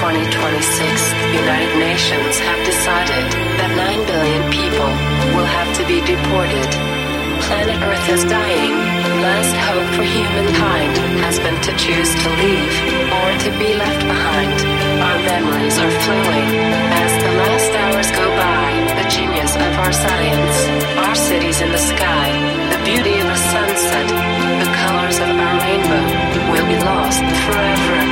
2026, the United Nations have decided that 9 billion people will have to be deported. Planet Earth is dying. Last hope for humankind has been to choose to leave or to be left behind. Our memories are flowing as the last hours go by. The genius of our science, our cities in the sky, the beauty of a sunset, the colors of our rainbow will be lost forever.